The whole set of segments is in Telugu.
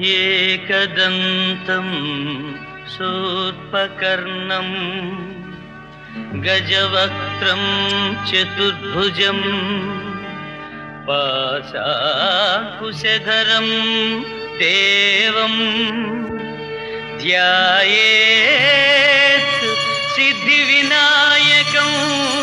ఏకదంతం శూర్పకర్ణం గజవక్త్రం చతుర్భుజం పాశాంకుశధరం దేవం ధ్యాయేత్ సిద్ధివినాయకం.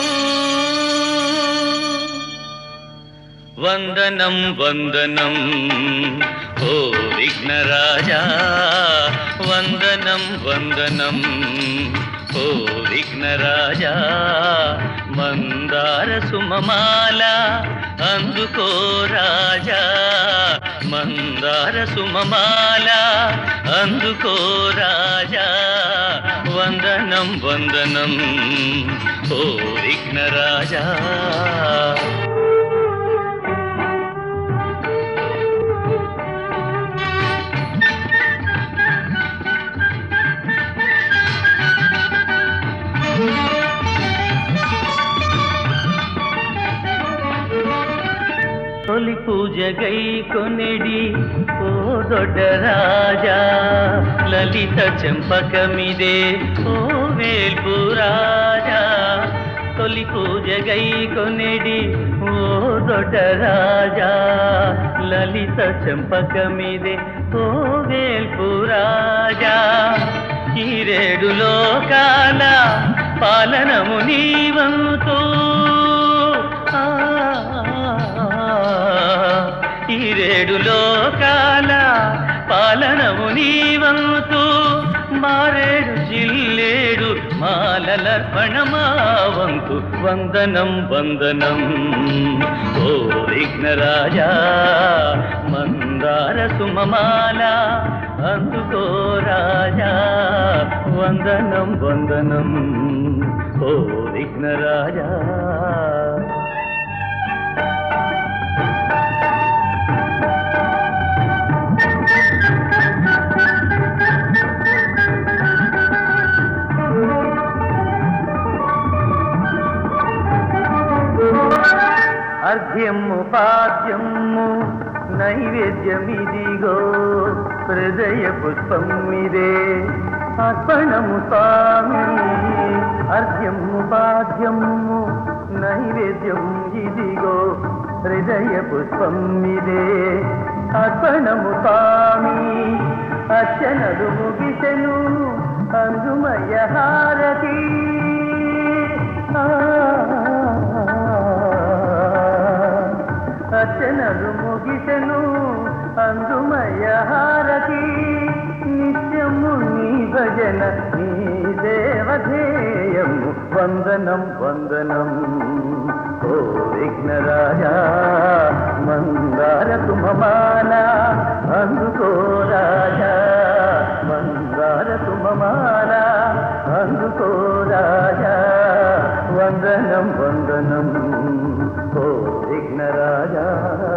వందనం వందనం ఓ విఘ్నరాజా, వందనం వందనం ఓ విఘ్నరాజా. మందార సుమమాల అందుకో రాజా, మందార సుమమాల అందుకో రాజా. వందనం వందనం ఓ విఘ్నరాజా. తొలి పూజ గై కొనెడి ఓ దొడ్డ రాజా, లలిత చెంపకమిదే ఓ వేల్పు రాజా. తొలి పూజ గై కొనెడి ఓ దొడ్డ రాజా, లలిత చెంపకమిదే ఓ వేల్పు రాజా. ఈ రేడు లోకాల పాలనము నీవంతు, ఈ రేడు లోకాల పాలనము నీవంతు. మారేడు జిల్లేడు మాలలర్పణమావంతు. వందనం వందనం ఓ విఘ్నరాజా, మందార సుమమాల అందుకో రాజా. వందనం వందనం ఓ విఘ్నరాజా. అర్ఘ్యము పాద్యము నైవేద్యమిదిగో, హృదయ పుష్పమిదే అర్పణము స్వామి. అర్ఘ్యము పాద్యము నైవేద్యం ఇదిగో, హృదయ పుష్పమిదే అర్పణము స్వామి. అర్చనలు ముగిసెను అందుమయ హారతి, అర్చనలు ముగిసెను అందుమయ హారతి. నిత్యము నీ భజన నీ దేవధేయము. వందనం వందనం ఓ విఘ్నరాజా, మందార సుమమాల అందుకో రాజా. మందార సుమమాల అందుకో రాజా. వందనం వందనం ఓ విఘ్నరాజా.